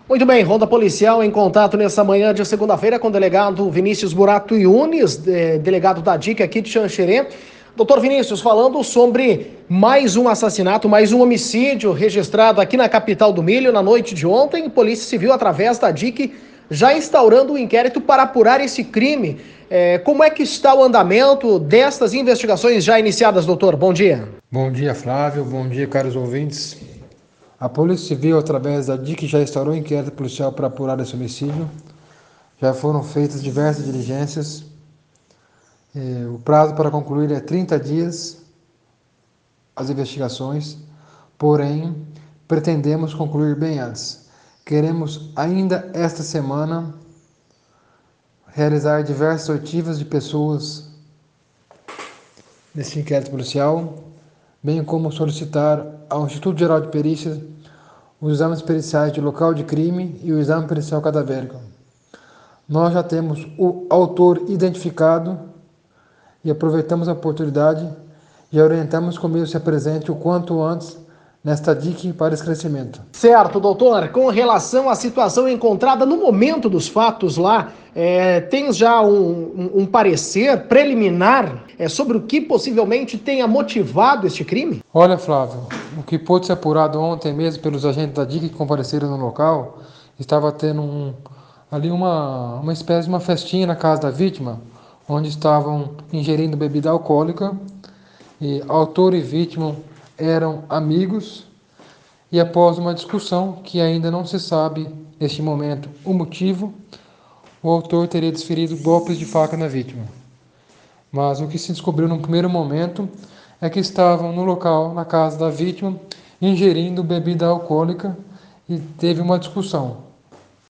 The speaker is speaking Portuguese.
Muito bem, Ronda Policial em contato nessa manhã de segunda-feira com o delegado Vinícius Burato Yunes, delegado da DIC aqui de Xanxerê. Doutor Vinícius, falando sobre mais um assassinato, mais um homicídio registrado aqui na capital do Milho na noite de ontem. Polícia Civil, através da DIC, já instaurando um inquérito para apurar esse crime. Como é que está o andamento destas investigações já iniciadas, doutor? Bom dia. Bom dia, Flávio. Bom dia, caros ouvintes. A Polícia Civil, através da DIC, já instaurou um inquérito policial para apurar esse homicídio. Já foram feitas diversas diligências. O prazo para concluir é 30 dias as investigações, porém, pretendemos concluir bem antes. Queremos ainda esta semana realizar diversas oitivas de pessoas nesse inquérito policial, bem como solicitar ao Instituto Geral de Perícias os exames periciais de local de crime e o exame pericial cadavérico. Nós já temos o autor identificado e aproveitamos a oportunidade e orientamos que o meio se apresente o quanto antes nesta DIC para esclarecimento. Certo, doutor. Com relação à situação encontrada no momento dos fatos lá, tem já um parecer preliminar sobre o que possivelmente tenha motivado este crime? Olha, Flávio, o que pôde ser apurado ontem mesmo pelos agentes da DIC que compareceram no local, estava tendo ali uma espécie de uma festinha na casa da vítima, onde estavam ingerindo bebida alcoólica, e autor e vítima eram amigos, e após uma discussão que ainda não se sabe neste momento o motivo, o autor teria desferido golpes de faca na vítima. Mas o que se descobriu no primeiro momento é que estavam no local, na casa da vítima, ingerindo bebida alcoólica e teve uma discussão.